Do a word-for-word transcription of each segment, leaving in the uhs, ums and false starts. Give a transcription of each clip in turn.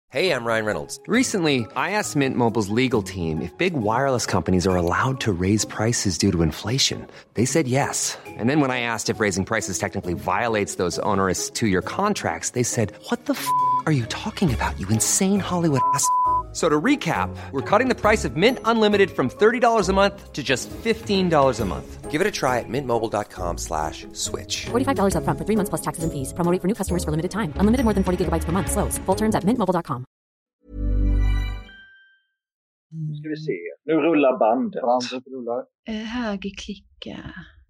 Hey, I'm Ryan Reynolds. Recently, I asked Mint Mobile's legal team if big wireless companies are allowed to raise prices due to inflation. They said yes. And then when I asked if raising prices technically violates those onerous two-year contracts, they said, "What the f*** are you talking about, you insane Hollywood ass?" So to recap, we're cutting the price of Mint Unlimited from thirty dollars a month to just fifteen dollars a month. Give it a try at mintmobile.com slash switch. forty-five dollars up front for three months plus taxes and fees. Promo rate for new customers for limited time. Unlimited more than forty gigabytes per month. Slows full terms at mint mobile dot com. Nu ska vi se. Nu rullar bandet. Bandet rullar. Uh, högerklicka.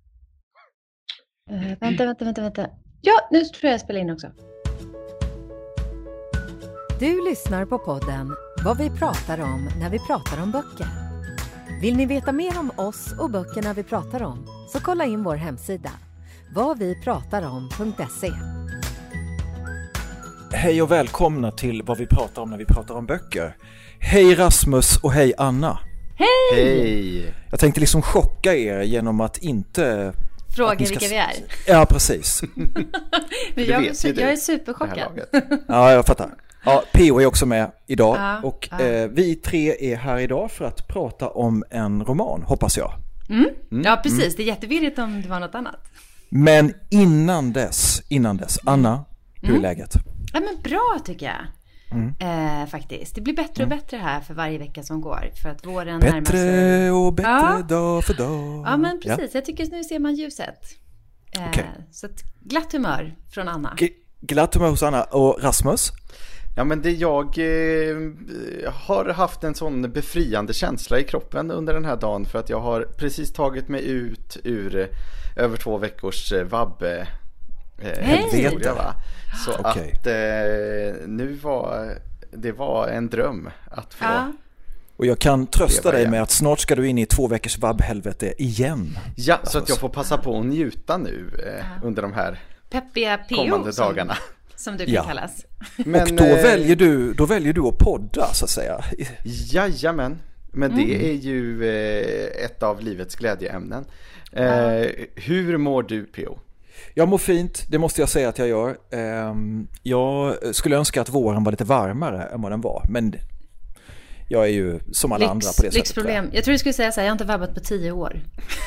Uh, vänta, vänta, vänta, vänta. Ja, nu tror jag jag spelar in också. Du lyssnar på podden Vad vi pratar om när vi pratar om böcker. Vill ni veta mer om oss och böckerna vi pratar om, så kolla in vår hemsida vad vi pratar om punkt se. Hej och välkomna till Vad vi pratar om när vi pratar om böcker. Hej Rasmus och hej Anna. Hej! Hej! Jag tänkte liksom chocka er genom att inte... Fråga att vilka ska... vi är. Ja, precis. Men jag, jag är superchockad. Ja, jag fattar. Ja, P O är också med idag. Ja, och ja. Eh, vi tre är här idag för att prata om en roman, hoppas jag. Mm. Mm. Ja, precis. Mm. Det är jättevirrigt om det var något annat. Men innan dess, innan dess, Anna, hur är mm. läget? Ja, men bra tycker jag. Mm. Eh, faktiskt. Det blir bättre och bättre här för varje vecka som går. För att våren bättre närmar sig. och bättre ja. dag för dag. Ja, men precis. Ja. Jag tycker nu ser man ljuset. Eh, okay. Så ett glatt humör från Anna. G- glatt humör hos Anna. Och Rasmus? Ja, men det jag eh, har haft en sån befriande känsla i kroppen under den här dagen, för att jag har precis tagit mig ut ur eh, över två veckors eh, vabb eh, historia, va? Så okay. att eh, nu var det var en dröm att få. Ja. Och jag kan trösta dig igen. med att snart ska du in i två veckors vabbhelvete igen. Ja, Rasmus. Så att jag får passa på att njuta nu eh, under de här peppiga P O kommande som, dagarna. Som du kan ja. kallas. Men, och då, eh, väljer du, då väljer du att podda, så att säga. Jajamän. Men Mm. det är ju eh, ett av livets glädjeämnen. Eh, mm. Hur mår du, P O? Jag mår fint, det måste jag säga att jag gör. Um, jag skulle önska att våren var lite varmare än vad den var. Men jag är ju som alla Lyx, andra på det sättet. Lyxproblem. Jag tror du skulle säga så här, jag har inte vabbat på tio år.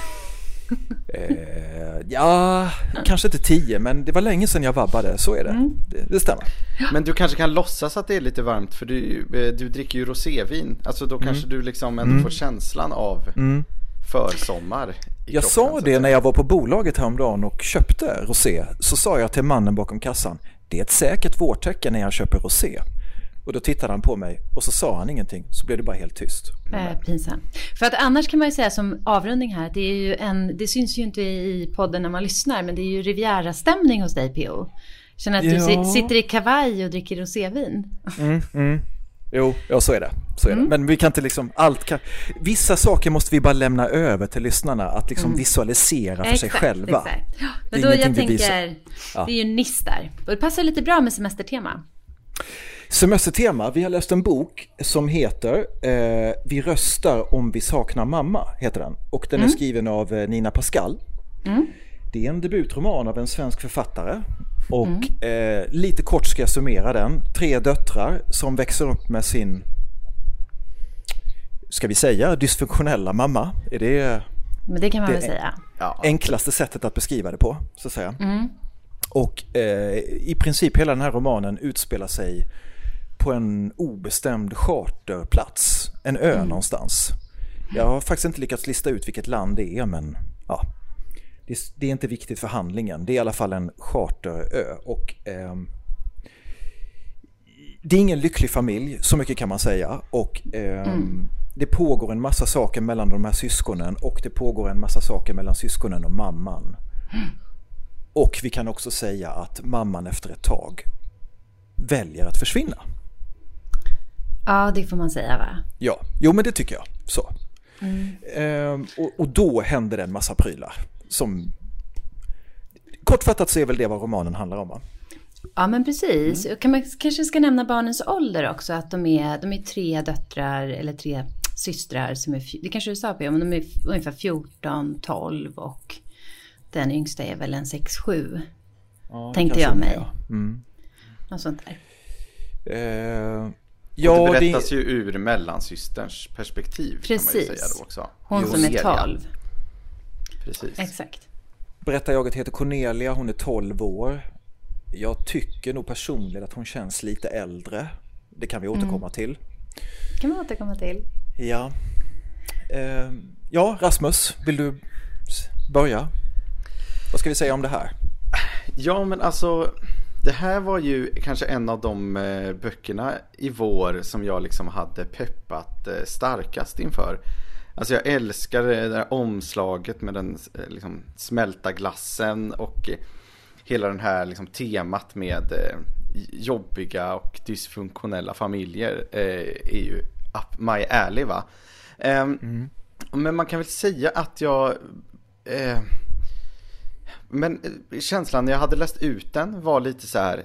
Eh, ja, kanske inte tio, men det var länge sedan jag vabbade, så är det. Mm. det, det stämmer. Men du kanske kan låtsas att det är lite varmt, för du, du dricker ju rosévin. Alltså då kanske mm. du liksom ändå mm. får känslan av mm. försommar i Jag kroppen, sa det när jag var på bolaget häromdagen och köpte rosé. Så sa jag till mannen bakom kassan, det är ett säkert vårtecken när jag köper rosé. Och då tittade han på mig och så sa han ingenting. Så blev det bara helt tyst. Eh, pinsamt. För att annars kan man ju säga som avrundning här, det är ju en, det syns ju inte i podden när man lyssnar, men det är ju Riviera-stämning hos dig, P O. Känner att ja. du sitter i kavaj och dricker rosévin. Mm, mm. Jo, ja, så är det. Så är mm. det. Men vi kan inte liksom allt kan, vissa saker måste vi bara lämna över till lyssnarna att liksom mm. visualisera för exakt, sig själva. Exakt. Ja, men då jag tänker, ja. det är ju nyss där. Och det passar lite bra med semestertema. Semestertema, vi har läst en bok som heter eh, Vi röstar om vi saknar mamma, heter den. Och den mm. är skriven av eh, Nina Pascal. Mm. Det är en debutroman av en svensk författare. Och mm. eh, lite kort ska jag summera den. Tre döttrar som växer upp med sin, ska vi säga, dysfunktionella mamma. Är det, Men det kan man det väl säga. Ja. Enklaste sättet att beskriva det på, så att säga. Mm. Och eh, i princip hela den här romanen utspelar sig på en obestämd charterplats, en ö mm. någonstans. Jag har faktiskt inte lyckats lista ut vilket land det är, men ja, det är, det är inte viktigt för handlingen. Det är i alla fall en charterö och eh, det är ingen lycklig familj, så mycket kan man säga. Och eh, mm. det pågår en massa saker mellan de här syskonen och det pågår en massa saker mellan syskonen och mamman. Mm. Och vi kan också säga att mamman efter ett tag väljer att försvinna. Ja, det får man säga, va? Ja, jo men det tycker jag. Så. Mm. Ehm, och, och då händer det en massa prylar. Som... Kortfattat så är väl det vad romanen handlar om, va? Ja, men precis. Mm. Kan man kanske ska nämna barnens ålder också. Att de är, de är tre döttrar eller tre systrar som är, det kanske du sa på, men de är ungefär fjorton, tolv och den yngsta är väl en sex sju. Ja, tänkte jag mig. Ja. Mm. Något sånt där. Eh, Ja, och det berättas det... ju ur mellansysterns perspektiv. Precis. Kan man ju säga då också. Hon som är tolv. Precis. Exakt. Berättarjaget heter Cornelia, hon är tolv år. Jag tycker nog personligen att hon känns lite äldre. Det kan vi återkomma mm. till. Det kan vi återkomma till. Ja. Eh, ja, Rasmus, vill du börja? Vad ska vi säga om det här? Ja, men alltså, det här var ju kanske en av de eh, böckerna i vår som jag liksom hade peppat eh, starkast inför. Alltså jag älskar det där omslaget med den eh, liksom smälta glassen och eh, hela den här liksom temat med eh, jobbiga och dysfunktionella familjer eh, är ju up my alley, va? Eh, mm. Men man kan väl säga att jag... Eh, men känslan när jag hade läst ut den var lite så här...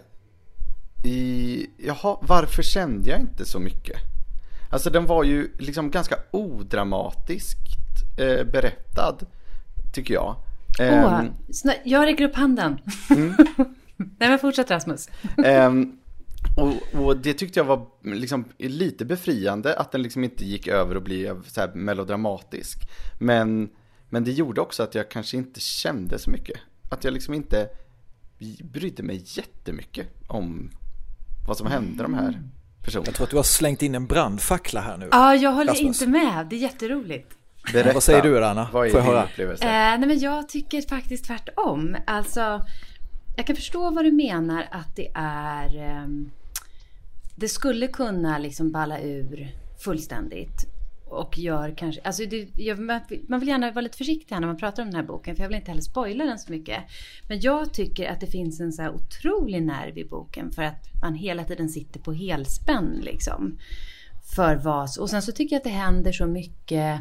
I, jaha, varför kände jag inte så mycket? Alltså den var ju liksom ganska odramatiskt eh, berättad, tycker jag. Åh, um, jag räcker upp handen. Mm. Nej, men fortsätt, Rasmus. um, och, och det tyckte jag var liksom lite befriande, att den liksom inte gick över och blev så här melodramatisk. Men, men det gjorde också att jag kanske inte kände så mycket. Att jag liksom inte brydde mig jättemycket om vad som hände de här personerna. Jag tror att du har slängt in en brandfackla här nu. Ja, jag håller Rasmus. inte med. Det är jätteroligt. Berätta. Vad säger du, Anna? Vad är Får jag höra? upplevelse? Eh, nej, men jag tycker faktiskt tvärtom. Alltså, jag kan förstå vad du menar, att det är... Eh, det skulle kunna liksom balla ur fullständigt. Och gör kanske... Alltså det, jag, man vill gärna vara lite försiktig när man pratar om den här boken. För jag vill inte heller spoila den så mycket. Men jag tycker att det finns en så här otrolig nerv i boken. För att man hela tiden sitter på helspänn liksom. För vad... Och sen så tycker jag att det händer så mycket...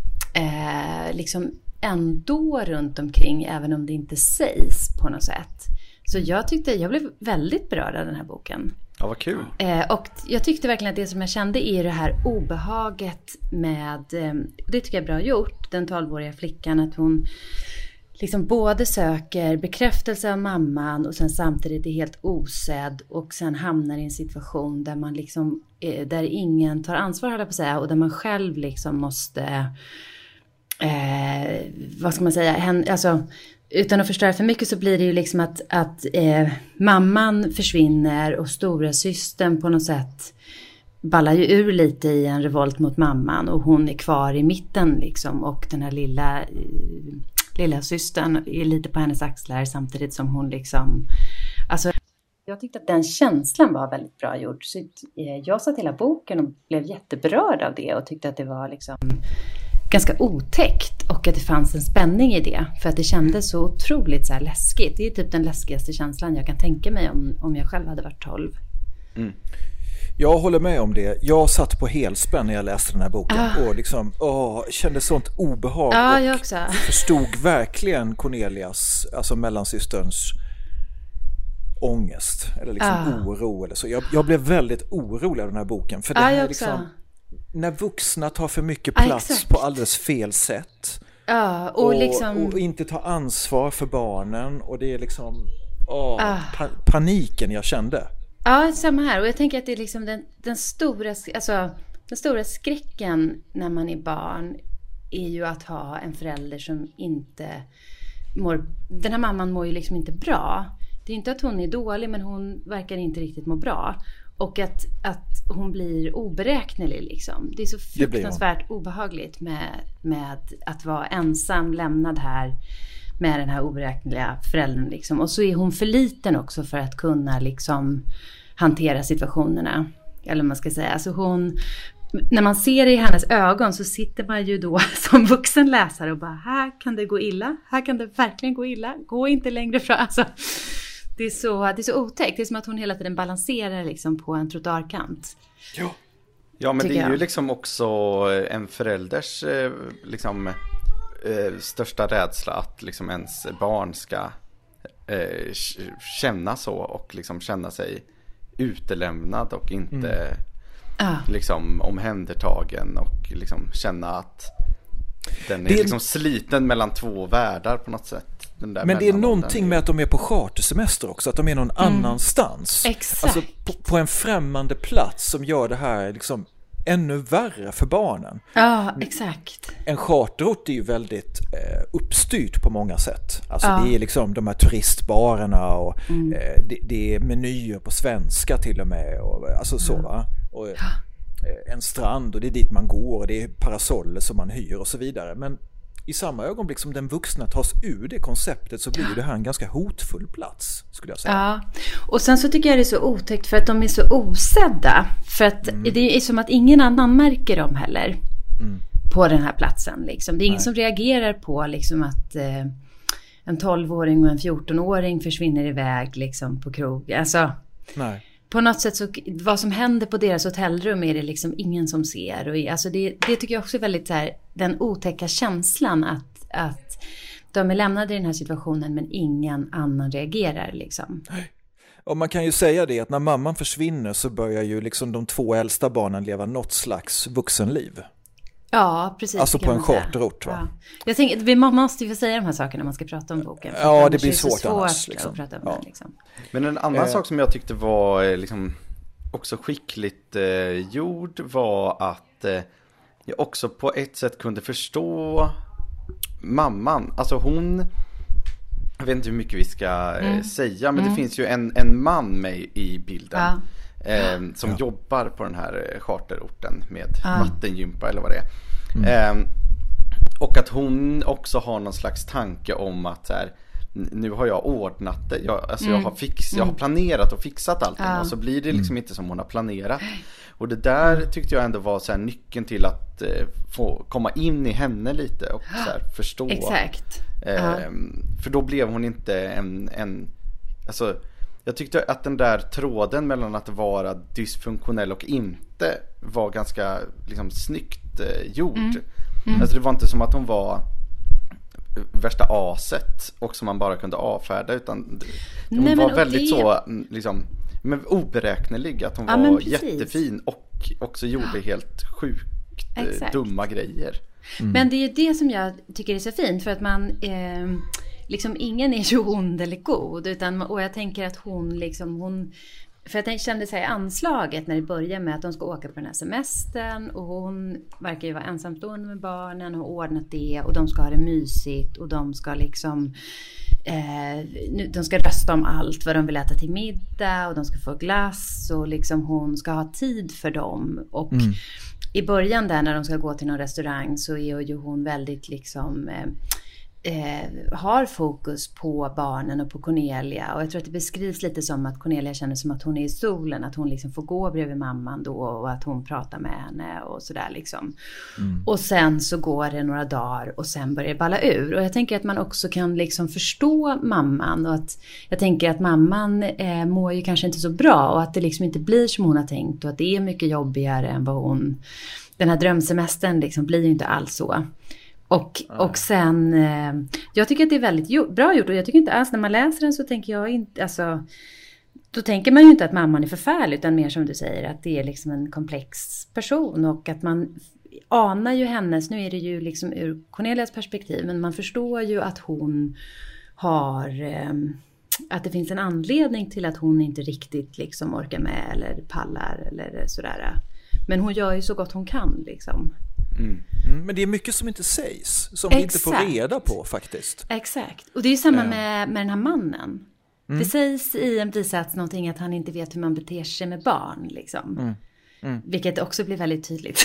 Eh, liksom ändå runt omkring, även om det inte sägs på något sätt. Så jag tyckte, jag blev väldigt berörd av den här boken. Ja, vad kul. Eh, och jag tyckte verkligen att det som jag kände är det här obehaget med, eh, det tycker jag är bra gjort, den tolvåriga flickan, att hon liksom både söker bekräftelse av mamman och sen samtidigt är helt osedd och sen hamnar i en situation där man liksom, eh, där ingen tar ansvar, håller på att säga, och där man själv liksom måste Eh, vad ska man säga, Hen, alltså, utan att förstöra för mycket så blir det ju liksom att, att eh, mamman försvinner och stora systern på något sätt ballar ju ur lite i en revolt mot mamman, och hon är kvar i mitten liksom, och den här lilla, eh, lilla systern är lite på hennes axlar samtidigt som hon liksom, alltså jag tyckte att den känslan var väldigt bra gjord. Så, eh, jag satt hela boken och blev jätteberörd av det och tyckte att det var liksom ganska otäckt, och att det fanns en spänning i det, för att det kändes så otroligt så här läskigt. Det är typ den läskigaste känslan jag kan tänka mig om, om jag själv hade varit tolv. Mm. Jag håller med om det. Jag satt på helspänn när jag läste den här boken ah. och liksom, åh, kände sånt obehag ah, och jag också. förstod verkligen Cornelias, alltså mellansysterns ångest eller liksom ah. oro eller så. Jag, jag blev väldigt orolig av den här boken, för det ah, här jag liksom, när vuxna tar för mycket plats ah, på alldeles fel sätt. Ja, och, och, liksom... och inte tar ansvar för barnen, och det är liksom åh, ah. pa- paniken jag kände. Ja, samma här. Och jag tänker att det är liksom den, den stora, alltså den stora skräcken när man är barn är ju att ha en förälder som inte mår, den här mamman mår ju liksom inte bra. Det är inte att hon är dålig, men hon verkar inte riktigt må bra. Och att, att hon blir oberäknelig liksom. Det är så fruktansvärt obehagligt med, med att vara ensam, lämnad här med den här oberäkneliga föräldern liksom. Och så är hon för liten också för att kunna liksom hantera situationerna. Eller man ska säga. Alltså hon, när man ser det i hennes ögon så sitter man ju då som vuxen läsare och bara, här kan det gå illa. Här kan det verkligen gå illa. Gå inte längre fram. Alltså, det är så, det är så otäckt. Det är som att hon hela tiden balanserar liksom på en trottoarkant. Ja. Ja, men det är ju liksom också en förälders liksom eh, största rädsla att liksom ens barn ska eh, känna så och liksom känna sig utelämnad och inte mm. ah. liksom omhändertagen och liksom känna att den är det... liksom sliten mellan två världar på något sätt. den där Men det är mellanåldern. någonting med att de är på chartersemester också, att de är någon mm. annanstans. Exakt. Alltså på, på en främmande plats som gör det här liksom ännu värre för barnen. Ja, exakt. En charterort är ju väldigt eh, uppstyrt på många sätt. Alltså ja. det är liksom de här turistbarerna och mm. eh, det, det är menyer på svenska till och med. Och, alltså så va? Och, eh, en strand och det är dit man går och det är parasoller som man hyr och så vidare. Men i samma ögonblick som den vuxna tas ur det konceptet så blir det här en ganska hotfull plats, skulle jag säga. Ja, och sen så tycker jag det är så otäckt för att de är så osedda. För att mm. det är som att ingen annan märker dem heller mm. på den här platsen. Liksom. Det är ingen Nej. som reagerar på liksom, att eh, en tolvåring och en fjortonåring försvinner iväg liksom, på krog. Alltså, Nej. På något sätt så, vad som händer på deras hotellrum är det liksom ingen som ser. Och, alltså det, det tycker jag också är väldigt så här, den otäcka känslan att, att de är lämnade i den här situationen men ingen annan reagerar liksom. Och man kan ju säga det att när mamman försvinner så börjar ju liksom de två äldsta barnen leva något slags vuxenliv. Ja, precis. Alltså på en charterort, va? Ja. Jag tänker, vi måste ju få säga de här sakerna när man ska prata om boken. Ja, det blir svårt, svårt annars. Liksom. Att prata om ja. den, liksom. Men en annan eh. sak som jag tyckte var liksom, också skickligt eh, gjord var att eh, jag också på ett sätt kunde förstå mamman. Alltså hon, jag vet inte hur mycket vi ska eh, mm. säga, men mm. det finns ju en, en man med i bilden. Ja. Eh, som ja. jobbar på den här charterorten med ja. vattengympa eller vad det är. Mm. Eh, och att hon också har någon slags tanke om att så här, nu har jag ordnat det. Jag, alltså mm. jag, har fix, jag har planerat och fixat allting ja. och så blir det liksom inte som hon har planerat. Och det där tyckte jag ändå var så här nyckeln till att eh, få komma in i henne lite och så här, förstå. Exakt. Eh, ja. För då blev hon inte en, en alltså jag tyckte att den där tråden mellan att vara dysfunktionell och inte var ganska liksom snyggt eh, gjord. Mm. Mm. Alltså det var inte som att hon var värsta aset och som man bara kunde avfärda, utan hon Nej, var väldigt det... så liksom, men oberäknelig, att hon ja, var jättefin och också gjorde helt sjukt Exakt. dumma grejer. Mm. Men det är ju det som jag tycker är så fint, för att man eh, liksom ingen är ju ond eller god, utan, och jag tänker att hon liksom hon, för jag kände sig i anslaget när det börjar med att de ska åka på den här semestern och hon verkar ju vara ensamstående med barnen och har ordnat det och de ska ha det mysigt och de ska liksom eh, de ska rösta om allt vad de vill äta till middag och de ska få glass och liksom hon ska ha tid för dem och mm. i början där när de ska gå till någon restaurang så är ju hon väldigt liksom eh, Eh, har fokus på barnen och på Cornelia, och jag tror att det beskrivs lite som att Cornelia känner som att hon är i solen, att hon liksom får gå bredvid mamman då och att hon pratar med henne och sådär liksom. Mm. Och sen så går det några dagar och sen börjar det balla ur, och jag tänker att man också kan liksom förstå mamman, och att jag tänker att mamman eh, mår ju kanske inte så bra och att det liksom inte blir som hon har tänkt och att det är mycket jobbigare än vad hon, den här drömsemestern liksom blir ju inte alls så. Och, och sen, eh, jag tycker att det är väldigt jo- bra gjort, och jag tycker inte alls, när man läser den så tänker jag inte, alltså, då tänker man ju inte att mamman är förfärlig, utan mer som du säger, att det är liksom en komplex person, och att man anar ju hennes, nu är det ju liksom ur Cornelias perspektiv, men man förstår ju att hon har, eh, att det finns en anledning till att hon inte riktigt liksom orkar med eller pallar eller sådär. Men hon gör ju så gott hon kan liksom. Mm. Mm, men det är mycket som inte sägs, som vi inte får reda på faktiskt. Exakt, och det är ju samma med, med den här mannen. Mm. Det sägs i en bisats någonting att han inte vet hur man beter sig med barn liksom. Mm. Mm. Vilket också blir väldigt tydligt.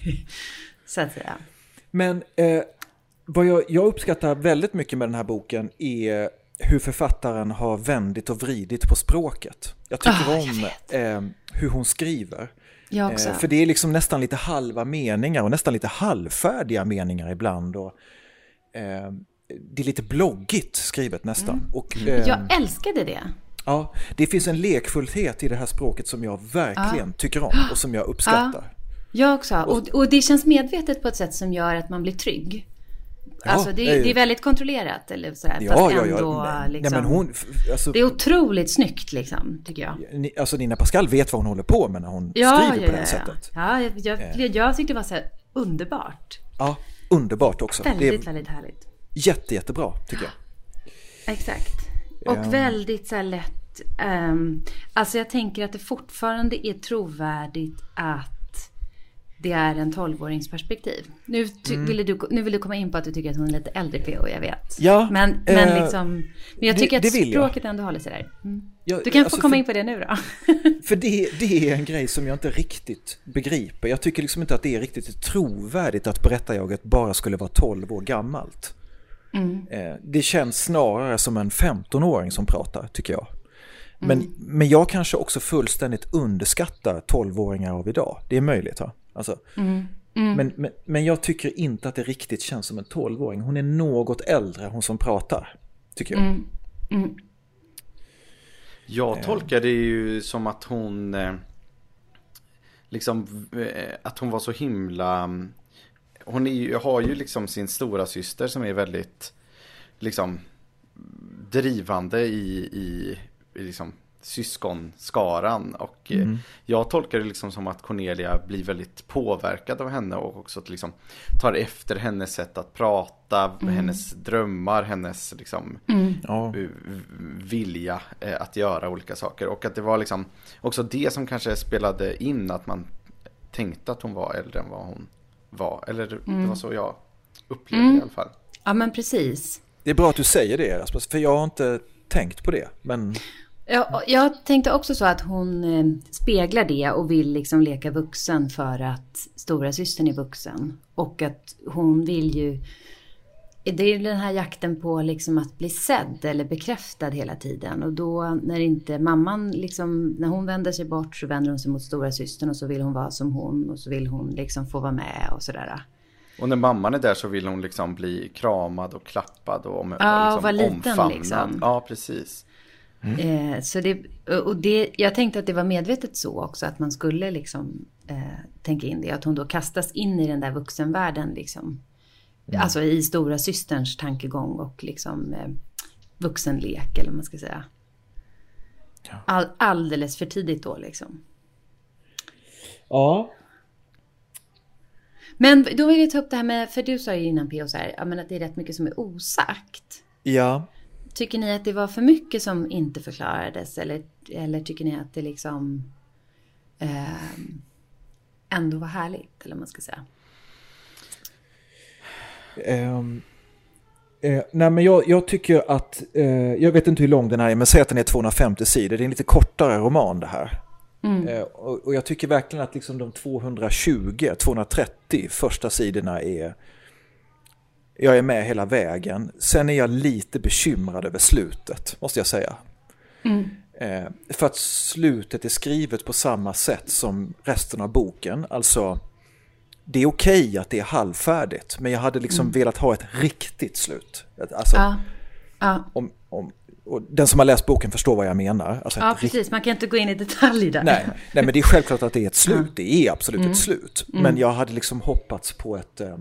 Så att säga. Men eh, vad jag, jag uppskattar väldigt mycket med den här boken är hur författaren har vändit och vridit på språket. Jag tycker oh, om jag eh, hur hon skriver. Jag också. Eh, för det är liksom nästan lite halva meningar och nästan lite halvfärdiga meningar ibland. Och, eh, det är lite bloggigt skrivet nästan. Mm. Och, eh, jag älskade det. Ja, det finns en lekfullhet i det här språket som jag verkligen ah. tycker om och som jag uppskattar. Ah. Jag också. Och, och det känns medvetet på ett sätt som gör att man blir trygg. Ja, alltså det, det är väldigt kontrollerat eller sådär, ja, fast ja, ändå ja. Nej, liksom, nej, men hon, alltså, det är otroligt snyggt liksom, tycker jag. Alltså Nina Pascal vet vad hon håller på med när hon ja, skriver ja, på det ja, sättet. Ja, jag, jag, jag, jag tyckte det var så här underbart. Ja, underbart också. Väldigt, det är väldigt härligt. Jätte, jättebra tycker jag. Exakt. Och Um. väldigt så här lätt. Um, alltså jag tänker att det fortfarande är trovärdigt att det är en tolvåringsperspektiv. Nu, ty- mm. vill du, nu vill du komma in på att du tycker att hon är lite äldre, P O, jag vet. Ja, men, men, eh, liksom, men jag tycker det, att det språket ändå håller sig där. Mm. Ja, du kan alltså få komma för, in på det nu då. För det, det är en grej som jag inte riktigt begriper. Jag tycker liksom inte att det är riktigt trovärdigt att berättarjaget bara skulle vara tolv år gammalt. Mm. Eh, det känns snarare som en femtonåring som pratar, tycker jag. Men, mm. men jag kanske också fullständigt underskattar tolvåringar av idag. Det är möjligt, va? Alltså, mm. Mm. Men, men, men jag tycker inte att det riktigt känns som en tolvåring. Hon är något äldre, hon som pratar, tycker jag. Mm. Mm. Jag tolkar det ju som att hon eh, liksom eh, att hon var så himla hon är ju, har ju liksom sin stora syster som är väldigt liksom drivande i, i, i liksom syskonskaran och mm. jag tolkar det liksom som att Cornelia blir väldigt påverkad av henne och också att liksom tar efter hennes sätt att prata, mm. hennes drömmar, hennes liksom mm. vilja eh, att göra olika saker och att det var liksom också det som kanske spelade in att man tänkte att hon var äldre än vad hon var, eller mm. det var så jag upplevde mm. det i alla fall. Ja, men precis. Det är bra att du säger det, Rasmus, för jag har inte tänkt på det, men Ja, jag tänkte också så att hon eh, speglar det och vill liksom leka vuxen för att stora systern är vuxen. Och att hon vill ju, det är den här jakten på liksom att bli sedd eller bekräftad hela tiden. Och då när inte mamman liksom, när hon vänder sig bort så vänder hon sig mot stora systern och så vill hon vara som hon och så vill hon liksom få vara med och sådär. Och när mamman är där så vill hon liksom bli kramad och klappad och, om, ja, och liksom vara liten omfamnad. Liksom. Ja, precis. Mm. Eh, så det, och det, jag tänkte att det var medvetet så också att man skulle liksom eh, tänka in det, att hon då kastas in i den där vuxenvärlden liksom, mm. alltså i stora systerns tankegång och liksom eh, vuxenlek eller vad man ska säga. Ja. All, alldeles för tidigt då liksom. Ja. Men då vill vi ta upp det här med, för du sa ju innan P O så här, ja, men att det är rätt mycket som är osagt. Ja. Tycker ni att det var för mycket som inte förklarades? Eller, eller tycker ni att det liksom eh, ändå var härligt? Eller vad man ska säga. Um, eh, nej men jag, jag tycker att, eh, jag vet inte hur lång den är, men säg att den är tvåhundrafemtio sidor. Det är en lite kortare roman det här. Mm. Eh, och, och jag tycker verkligen att liksom de tvåhundratjugo, tvåhundratrettio första sidorna är... Jag är med hela vägen. Sen är jag lite bekymrad över slutet, måste jag säga. Mm. Eh, för att slutet är skrivet på samma sätt som resten av boken. Alltså, det är okej att det är halvfärdigt. Men jag hade liksom mm. velat ha ett riktigt slut. Alltså, ja. Ja. Om, om, och den som har läst boken förstår vad jag menar. Alltså ja, precis. Rikt... Man kan inte gå in i detalj där. Nej, nej, men det är självklart att det är ett slut. Mm. Det är absolut mm. ett slut. Mm. Men jag hade liksom hoppats på ett... Eh,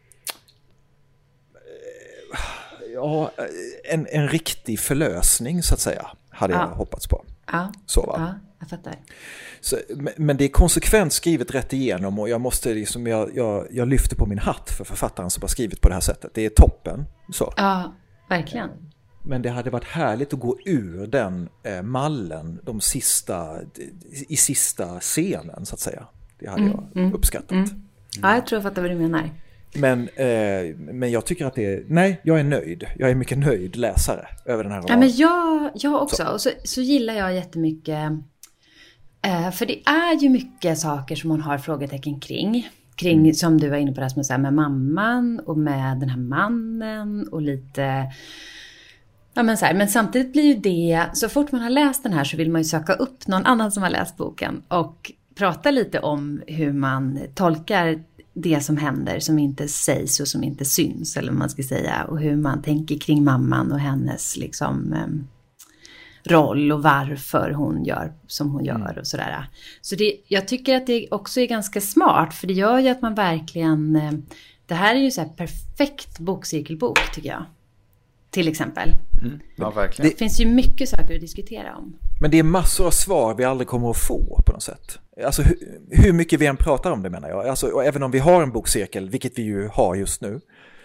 Ja, en, en riktig förlösning så att säga hade jag ja. hoppats på. Ja. Så va? Ja, jag fattar. Så, men det är konsekvent skrivet rätt igenom och jag måste liksom, jag, jag, jag lyfter på min hatt för författaren som har skrivit på det här sättet. Det är toppen. Så. Ja, verkligen. Men det hade varit härligt att gå ur den eh, mallen de sista, i sista scenen så att säga. Det hade mm, jag uppskattat. Mm. Ja, jag tror jag fattar vad du menar. Men, eh, men jag tycker att det är... Nej, jag är nöjd. Jag är mycket nöjd läsare över den här romanen. Ja, men jag, jag också. Så. Och så, så gillar jag jättemycket... Eh, för det är ju mycket saker som hon har frågetecken kring. Kring, mm. som du var inne på, Rasmus, med mamman och med den här mannen och lite... Ja, men, så här, men samtidigt blir ju det... Så fort man har läst den här så vill man ju söka upp någon annan som har läst boken och prata lite om hur man tolkar det som händer, som inte sägs och som inte syns, eller vad man ska säga, och hur man tänker kring mamman och hennes liksom eh, roll och varför hon gör som hon gör mm. och sådär. Så det, jag tycker att det också är ganska smart, för det gör ju att man verkligen, eh, det här är ju så här perfekt bokcirkelbok tycker jag. Till exempel. Mm. Ja, verkligen. Det finns ju mycket saker att diskutera om. Men det är massor av svar vi aldrig kommer att få på något sätt. Alltså hur, hur mycket vi än pratar om det menar jag. Alltså, och även om vi har en bokcirkel, vilket vi ju har just nu.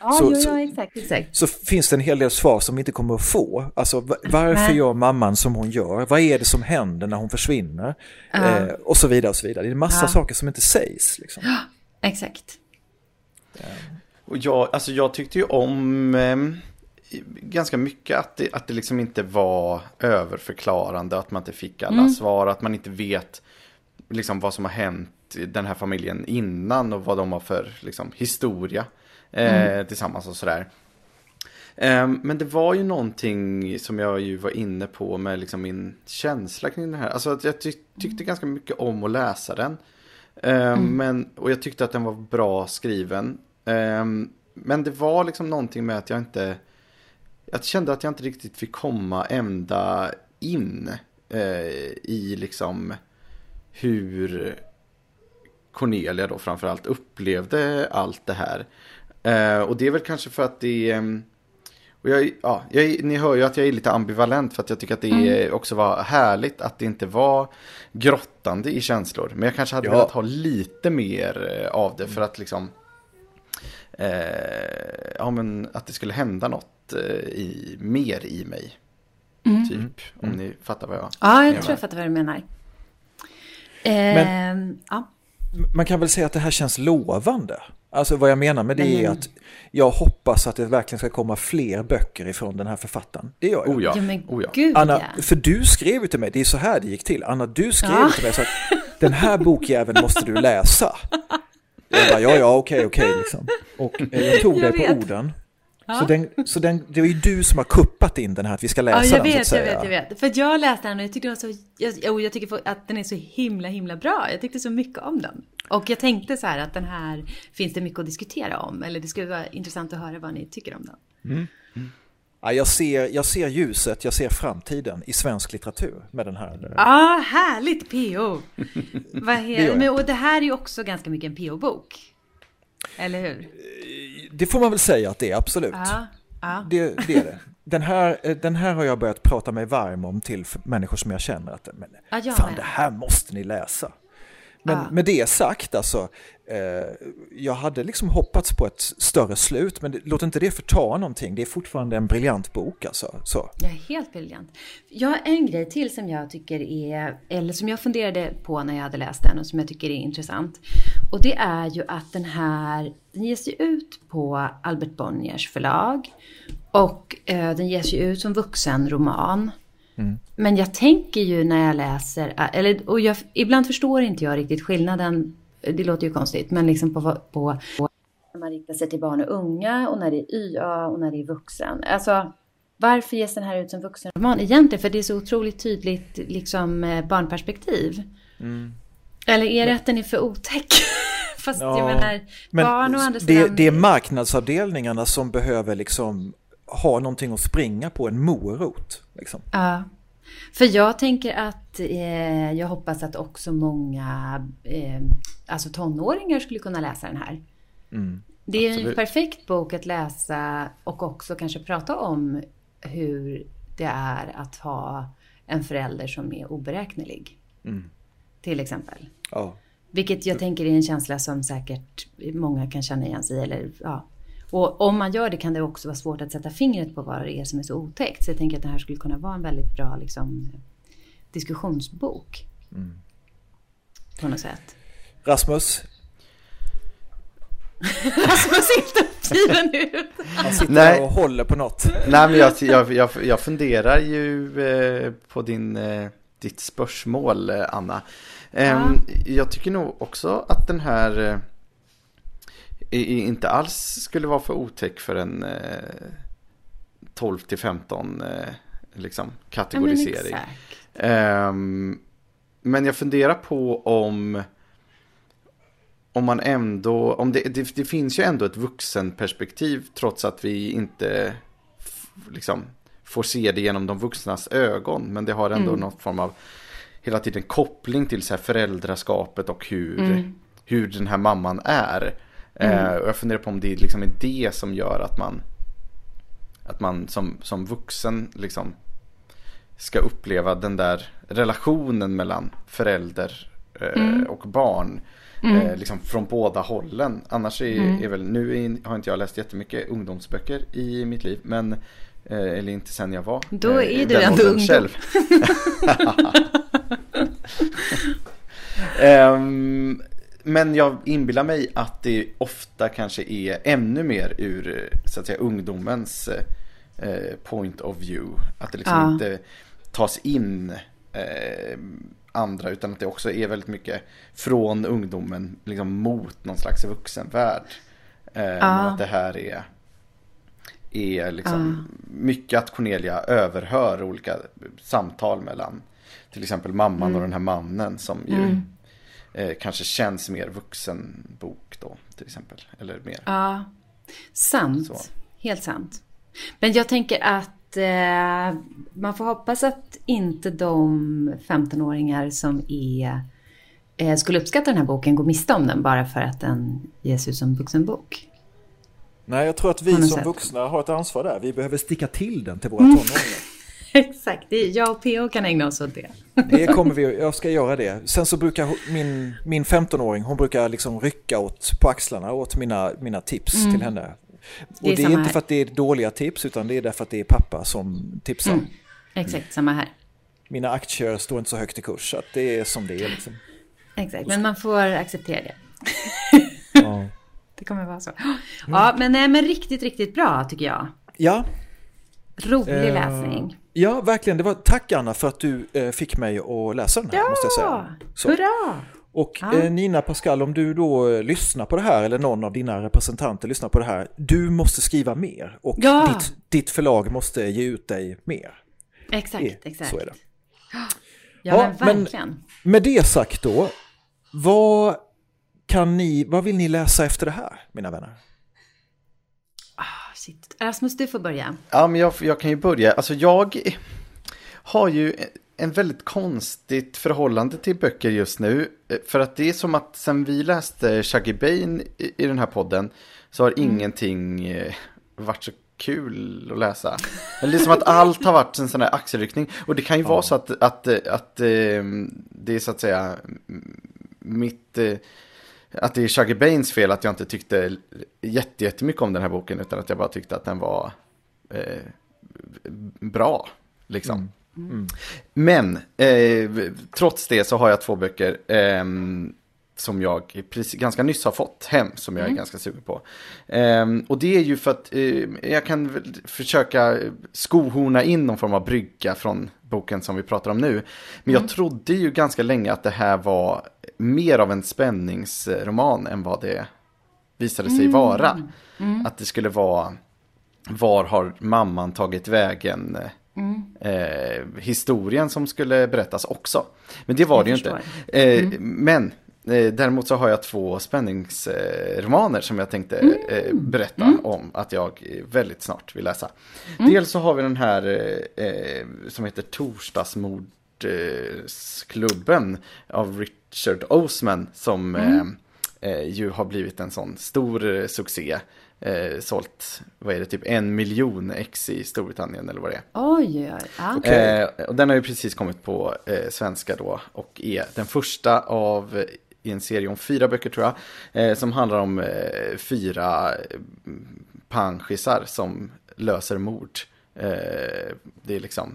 Ja, så, jo, så, ja, exakt, exakt. så finns det en hel del svar som vi inte kommer att få. Alltså varför Nej. gör mamman som hon gör? Vad är det som händer när hon försvinner? Ja. Eh, och så vidare och så vidare. Det är en massa Ja. saker som inte sägs. Liksom. Ja, exakt. Och jag, alltså jag tyckte ju om eh, ganska mycket att det, att det liksom inte var överförklarande, att man inte fick alla Mm. svar, att man inte vet liksom vad som har hänt i den här familjen innan och vad de har för liksom, historia eh, Mm. tillsammans och sådär. Eh, men det var ju någonting som jag ju var inne på med liksom min känsla kring det här. Alltså att jag ty- tyckte ganska mycket om att läsa den. Eh, Mm. men, och jag tyckte att den var bra skriven. Eh, men det var liksom någonting med att jag inte... Jag kände att jag inte riktigt fick komma ända in eh, i liksom hur Cornelia då framförallt upplevde allt det här. Eh, och det är väl kanske för att det är... Och jag, ja, jag, ni hör ju att jag är lite ambivalent för att jag tycker att det mm. också var härligt att det inte var grottande i känslor. Men jag kanske hade Ja. velat ha lite mer av det för att liksom... Eh, ja, men att det skulle hända något eh, i, mer i mig. Mm. Typ, om Mm. ni fattar vad jag Ja, jag menar. tror jag fattar vad du menar. Eh, Men- ja. Man kan väl säga att det här känns lovande. Alltså vad jag menar med det är Mm. att jag hoppas att det verkligen ska komma fler böcker ifrån den här författaren. Det gör jag. Oh ja, Ja, men oh ja. gud Anna, ja. för du skrev ju till mig, det är så här det gick till. Anna, du skrev Ja. till mig så att den här bokjäveln måste du läsa. Jag bara, ja, ja, okej, okej liksom. Och eh, jag tog Jag dig på vet. orden. Ja. Så, den, så den, det var ju du som har kuppat in den här att vi ska Ja, läsa jag den, vet, så jag att säga. vet, jag vet. För att jag läste den och jag tyckte, den var så, jag, och jag tycker att den är så himla, himla bra. Jag tyckte så mycket om den. Och jag tänkte så här att den här finns det mycket att diskutera om. Eller det skulle vara intressant att höra vad ni tycker om den. Ja, jag, ser, jag ser ljuset, jag ser framtiden i svensk litteratur med den här. Ja, ah, härligt P O. Vad Det gör jag. he- Men, och det här är ju också ganska mycket en P O-bok. Eller hur? Det får man väl säga att det är, absolut. Ja, ja. Det, det är det. Den här, den här har jag börjat prata mig varm om till f- människor som jag känner att men, Ja, jag fan, med. det här måste ni läsa. Men Ja. med det sagt, alltså, eh, jag hade liksom hoppats på ett större slut, men det, låt inte det förta någonting. Det är fortfarande en briljant bok. Alltså. Så. Ja, helt briljant. Jag har en grej till som jag tycker är, eller som jag funderade på när jag hade läst den och som jag tycker är intressant. Och det är ju att den här, den ges ju ut på Albert Bonniers förlag. Och eh, den ges ju ut som vuxenroman. Mm. Men jag tänker ju när jag läser, eller, och jag, ibland förstår inte jag riktigt skillnaden, det låter ju konstigt, men liksom på, på, på när man riktar sig till barn och unga och när det är Y A och när det är vuxen. Alltså, varför ges den här ut som vuxenroman egentligen? För det är så otroligt tydligt liksom eh, barnperspektiv. Mm. Eller är det att den är för otäck? Fast Ja, jag menar, men barn och andra det, sidan... det är marknadsavdelningarna som behöver liksom ha någonting att springa på, en morot. Liksom. Ja, för jag tänker att eh, jag hoppas att också många eh, alltså tonåringar skulle kunna läsa den här. Mm. Det är Absolut. en perfekt bok att läsa och också kanske prata om hur det är att ha en förälder som är oberäknelig. Mm. Till exempel. Ja. Vilket jag tänker är en känsla som säkert många kan känna igen sig i. Eller, ja. Och om man gör det kan det också vara svårt att sätta fingret på vad det är som är så otäckt. Så jag tänker att det här skulle kunna vara en väldigt bra liksom, diskussionsbok. Mm. På något sätt. Rasmus, Rasmus ser helt uppgiven ut. han sitter Nej. där och håller på något. Nej, men jag, jag, jag, jag funderar ju eh, på din, eh, ditt spörsmål, eh, Anna. Ehm, Jag tycker nog också att den här eh, i- inte alls skulle vara för otäck för en eh, tolv till femton eh, liksom, kategorisering. Ja, men exakt. Ehm, men jag funderar på om om man ändå om det, det, det finns ju ändå ett vuxenperspektiv trots att vi inte f- liksom får se det genom de vuxnas ögon, men det har ändå Mm. någon form av hela tiden koppling till så här föräldraskapet och hur, Mm. hur den här mamman är. Mm. Eh, och jag funderar på om det liksom är det som gör att man att man som, som vuxen liksom ska uppleva den där relationen mellan förälder eh, Mm. och barn mm. eh, liksom från båda hållen. Annars är, mm. är väl, nu är, har inte jag läst jättemycket ungdomsböcker i mitt liv, men eh, eller inte sen jag var. Då är eh, du ändå ungdom. Själv. um, men jag inbillar mig att det ofta kanske är ännu mer ur, så att säga, ungdomens eh, point of view. Att det liksom ja. inte tas in eh, andra, utan att det också är väldigt mycket från ungdomen liksom mot någon slags vuxenvärld. Eh, ja. Att det här är är liksom ja. mycket att Cornelia överhör olika samtal mellan till exempel mamman mm. och den här mannen som ju mm. eh, kanske känns mer vuxenbok då till exempel, eller mer. Ja, sant. Så. Helt sant. Men jag tänker att eh, man får hoppas att inte de femtonåringar som är eh, skulle uppskatta den här boken går miste om den bara för att den ges ut som vuxenbok. Nej, jag tror att vi som sätt. vuxna har ett ansvar där. Vi behöver sticka till den till våra mm. tonåringar. Exakt, det är jag och P O kan ägna oss åt det. Det kommer vi, jag ska göra det. Sen så brukar min, min femtonåring, hon brukar liksom rycka åt på axlarna åt mina, mina tips mm. till henne. Och det är, det är inte här. För att det är dåliga tips, utan det är därför att det är pappa som tipsar. Mm. Exakt, samma här. Mina aktier står inte så högt i kurs, så att det är som det är liksom. Exakt, men man får acceptera det. Ja. Det kommer vara så. Ja, men, nej, men riktigt, riktigt bra tycker jag. Ja. Rolig eh, läsning. Ja, verkligen. Det var, tack Anna för att du eh, fick mig att läsa den här, ja, måste jag säga. Så. Hurra! Och ja. eh, Nina Pascal, om du då eh, lyssnar på det här, eller någon av dina representanter lyssnar på det här, du måste skriva mer. Och ja. ditt, ditt verlag måste ge ut dig mer. Exakt, e, exakt. Så är det. Ja, ja men verkligen. Men med det sagt då, vad kan ni, vad vill ni läsa efter det här, mina vänner? Ah, shit. Rasmus, du får börja. Ja, men jag, jag kan ju börja. Alltså jag har ju en väldigt konstigt förhållande till böcker just nu. För att det är som att sen vi läste Shaggy Bane i, i den här podden så har mm. ingenting varit så kul att läsa. Eller det är som att allt har varit en sån här axelryckning. Och det kan ju ja. vara så att, att, att, att det är så att säga mitt... Att det är Shaggy Banes fel att jag inte tyckte jätte, jättemycket om den här boken, utan att jag bara tyckte att den var eh, bra, liksom. Mm. Mm. Men eh, trots det så har jag två böcker eh, som jag precis, ganska nyss har fått hem, som jag är mm. ganska sugen på. Eh, och det är ju för att eh, jag kan väl försöka skohorna in någon form av brygga från boken som vi pratar om nu. Men mm. jag trodde ju ganska länge att det här var mer av en spänningsroman än vad det visade sig mm. vara. Mm. Att det skulle vara, var har mamman tagit vägen, mm. eh, historien som skulle berättas också. Men det var jag det förstår. ju inte. Eh, mm. Men eh, däremot så har jag två spänningsromaner som jag tänkte eh, berätta mm. om att jag väldigt snart vill läsa. Mm. Dels så har vi den här eh, som heter Torsdagsmord klubben av Richard Osman som mm. eh, ju har blivit en sån stor succé. Eh, sålt, vad är det, typ en miljon ex i Storbritannien eller vad det är. Oj, oj, oj. Okay. Eh, och den har ju precis kommit på eh, svenska då och är den första av i en serie om fyra böcker tror jag. Eh, som handlar om eh, fyra panschisar som löser mord. Eh, det är liksom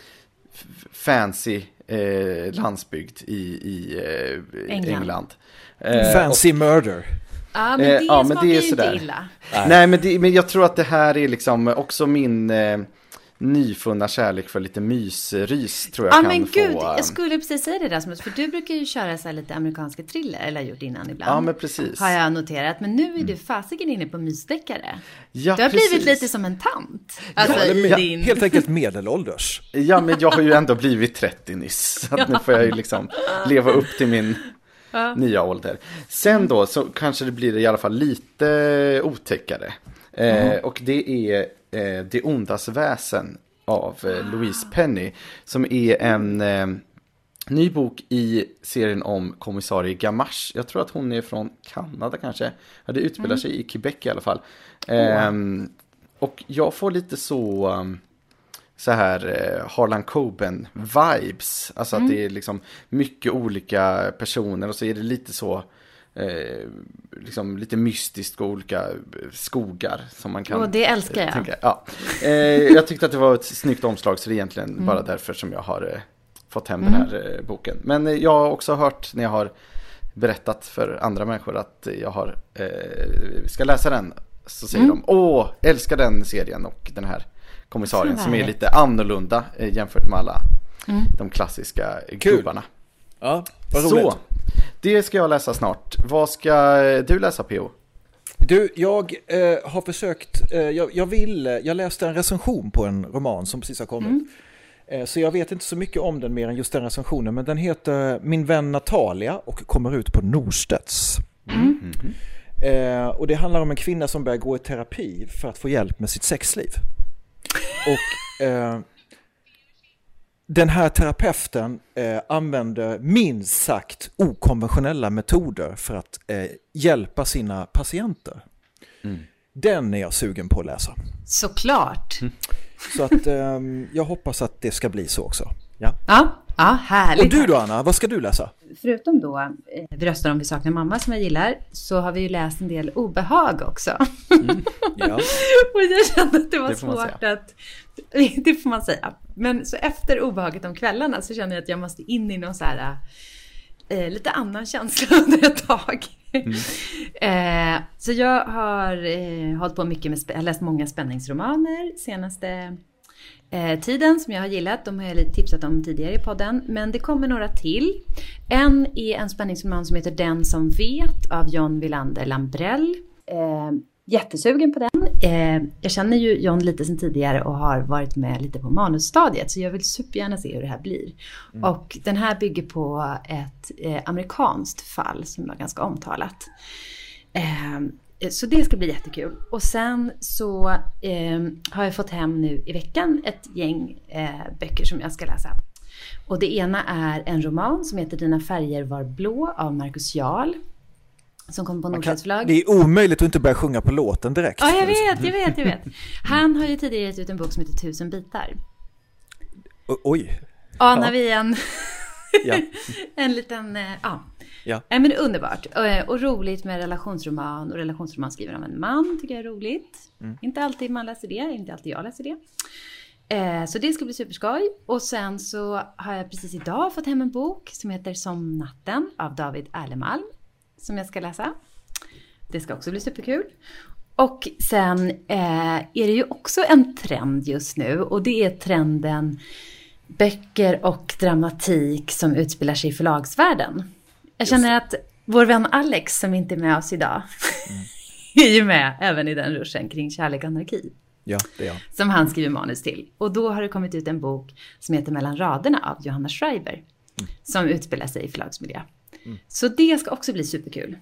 fancy eh, landsbygd i, i eh, England. England. Eh, fancy och, murder. Ja, men det, eh, ja, men det är ju sådär. Inte illa. Nej, Nej men, det, men jag tror att det här är liksom också min eh, nyfunna kärlek för lite mysrys, tror jag ja, kan men få. gud, jag skulle precis säga det, Rasmus, för du brukar ju köra så här lite amerikanska thriller, eller har gjort innan ibland. Ja, men precis. Har jag noterat, men nu är du fasiken inne på mysdeckare. Ja, du har precis. blivit lite som en tant. Alltså, ja, med, din... Helt enkelt medelålders. Ja, men jag har ju ändå blivit trettio nyss, så att nu får jag ju liksom leva upp till min ja. nya ålder. Sen då så kanske det blir i alla fall lite otäckare. Mm. Eh, och det är eh, Det ondas väsen av eh, Louise Penny, som är en eh, ny bok i serien om kommissarie Gamache. Jag tror att hon är från Kanada kanske. Ja, det utspelar mm. sig i Quebec i alla fall. Eh, mm. Och jag får lite så um, så här eh, Harlan Coben vibes. Alltså mm. att det är liksom mycket olika personer och så är det lite så eh, liksom lite mystiskt och olika skogar som man kan. Och det älskar jag. Tänka. Ja. Eh, jag tyckte att det var ett snyggt omslag, så det är egentligen mm. bara därför som jag har eh, fått hem mm. den här eh, boken. Men eh, jag har också hört när jag har berättat för andra människor att jag har eh, ska läsa den, så säger mm. de, åh, älskar den serien och den här kommissarien som är lite annorlunda eh, jämfört med alla mm. de klassiska gubbarna. Ja, så, det ska jag läsa snart. Vad ska du läsa, P O? Du, jag eh, har försökt, eh, jag, jag vill, jag läste en recension på en roman som precis har kommit. Mm. Eh, så jag vet inte så mycket om den mer än just den recensionen, men den heter Min vän Natalia och kommer ut på Norstedts. Mm. Mm. Eh, och det handlar om en kvinna som börjar gå i terapi för att få hjälp med sitt sexliv. Och eh, den här terapeuten eh, använder minst sagt okonventionella metoder för att eh, hjälpa sina patienter. Mm. Den är jag sugen på att läsa. Såklart. Mm. Så att eh, jag hoppas att det ska bli så också. Ja, ja, ja, härligt. Och du då, Anna, vad ska du läsa? Förutom då eh, Vi röstar om vi saknar mamma som jag gillar, så har vi ju läst en del obehag också. Mm. Ja. Och jag kände att det var det svårt att, det får man säga. Men så efter obehaget om kvällarna så känner jag att jag måste in i någon så här eh, lite annan känsla under ett tag. Mm. eh, så jag har eh, hållit på mycket med, jag har läst många spänningsromaner senaste eh, tiden som jag har gillat. De har jag lite tipsat om tidigare i podden, men det kommer några till. En är en spänningsroman som heter Den som vet av John Wilander Lambrell. Eh, jättesugen på den. Eh, jag känner ju John lite sedan tidigare och har varit med lite på manusstadiet, så jag vill supergärna se hur det här blir. Mm. Och den här bygger på ett eh, amerikanskt fall som var ganska omtalat. Eh, så det ska bli jättekul. Och sen så eh, har jag fått hem nu i veckan ett gäng eh, böcker som jag ska läsa. Och det ena är en roman som heter Dina färger var blå av Marcus Jarl. Som kom på Norstedts förlag. Det är omöjligt att inte börja sjunga på låten direkt. Ja, jag vet, jag vet, jag vet. Han har ju tidigare gett ut en bok som heter Tusen bitar. O- oj. Anar ja. vi en... ja. en liten... Ja. Ja. Men det är underbart. Och, och roligt med relationsroman. Och relationsroman skriver om en man, tycker jag är roligt. Mm. Inte alltid man läser det, inte alltid jag läser det. Eh, så det ska bli superskoj. Och sen så har jag precis idag fått hem en bok som heter Som natten av David Erlemalm. Som jag ska läsa. Det ska också bli superkul. Och sen eh, är det ju också en trend just nu. Och det är trenden böcker och dramatik som utspelar sig i förlagsvärlden. Jag känner att vår vän Alex som inte är med oss idag mm. är ju med även i den ruschen kring kärlek och anarki. Ja, det är jag. Som han skriver manus till. Och då har det kommit ut en bok som heter Mellan raderna av Johanna Schreiber. Mm. Som utspelar sig i förlagsmiljö. Mm. Så det ska också bli superkul.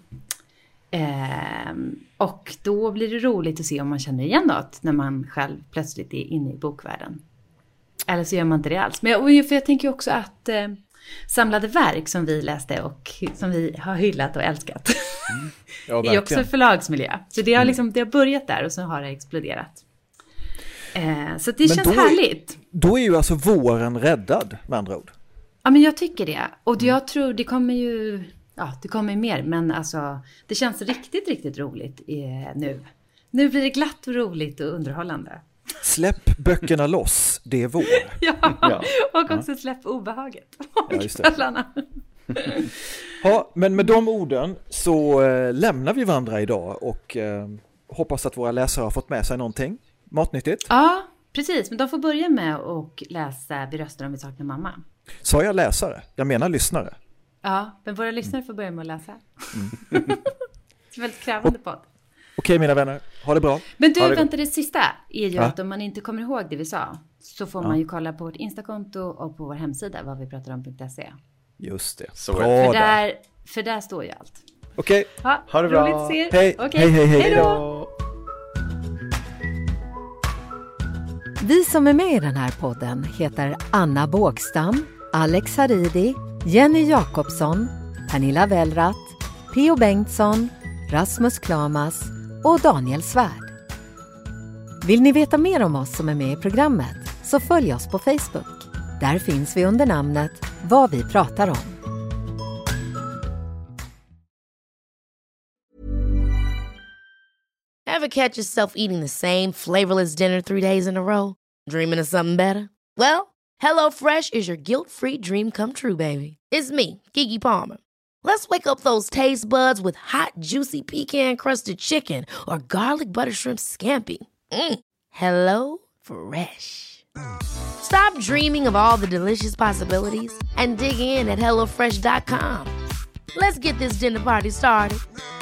Ehm, och då blir det roligt att se om man känner igen något när man själv plötsligt är inne i bokvärlden. Eller så gör man inte det alls. Men jag, för jag tänker också att eh, samlade verk som vi läste och som vi har hyllat och älskat mm. ja, är också förlagsmiljö. Så det har, liksom, det har börjat där och så har det exploderat. Eh, så det men känns då härligt. Är, då är ju alltså våren räddad med andra ord. Ja, men jag tycker det. Och mm. jag tror det kommer ju... Ja, det kommer mer. Men alltså, det känns riktigt, riktigt roligt eh, nu. Nu blir det glatt och roligt och underhållande. Släpp böckerna loss, det är vår. ja, ja, och också ja. Släpp obehaget. Ja, just det. Ja, men med de orden så eh, lämnar vi varandra idag och eh, hoppas att våra läsare har fått med sig någonting matnyttigt. Ja, precis. Men de får börja med att läsa Vi röstar om vi saknar mamma. Sa jag läsare? Jag menar lyssnare. Ja, men våra lyssnare får börja med att läsa. Mm. Det är väldigt krävande podd. Okej, mina vänner. Ha det bra. Men du, det vänta, det sista är ju ja. att om man inte kommer ihåg det vi sa så får ja. man ju kolla på vårt Instakonto och på vår hemsida vad vi pratar om punkt se. Just det. Så bra för där, för där står ju allt. Okej, ja, ha det bra. Roligt att se er. Hej. Okay. hej, hej, hej. Hej då. Vi som är med i den här podden heter Anna Bågstam, Alex Haridi, Jenny Jakobsson, Pernilla Wellrath, P O Bengtsson, Rasmus Klamas och Daniel Svärd. Vill ni veta mer om oss som är med i programmet så följ oss på Facebook. Där finns vi under namnet Vad vi pratar om. Ever catch yourself eating the same flavorless dinner three days in a row? Dreaming of something better? Well, HelloFresh is your guilt-free dream come true, baby. It's me, Keke Palmer. Let's wake up those taste buds with hot, juicy pecan-crusted chicken or garlic butter shrimp scampi. Mm. Hello Fresh. Stop dreaming of all the delicious possibilities and dig in at hello fresh dot com. Let's get this dinner party started.